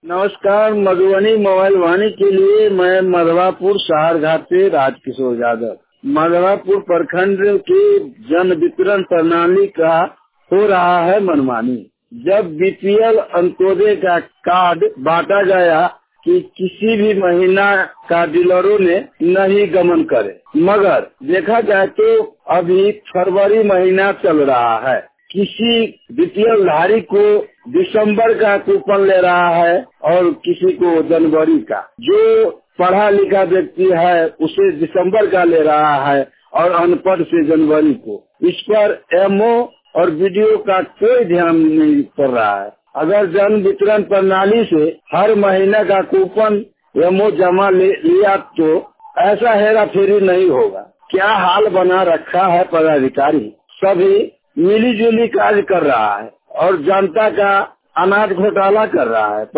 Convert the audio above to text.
नमस्कार। मधुबनी मोबाइल वाणी के लिए मैं मधवापुर शहर घाट से राजकिशोर यादव। मधवापुर प्रखंड के जन वितरण प्रणाली का हो रहा है मनमानी। जब बीपीएल अंत्योदय का कार्ड बांटा गया कि किसी भी महीना का डीलरों ने नहीं गमन करे, मगर देखा जाए तो अभी फरवरी महीना चल रहा है। किसी बीपीएल धारी को दिसंबर का कूपन ले रहा है और किसी को जनवरी का। जो पढ़ा लिखा व्यक्ति है उसे दिसंबर का ले रहा है और अनपढ़ से जनवरी को। इस पर एमओ और वीडियो का कोई ध्यान नहीं कर रहा है। अगर जन वितरण प्रणाली से हर महीने का कूपन एमओ जमा लिया तो ऐसा हेरा फेरी नहीं होगा। क्या हाल बना रखा है पदाधिकारी। सभी मिली जुली कार्य कर रहा है और जनता का अनाज घोटाला कर रहा है।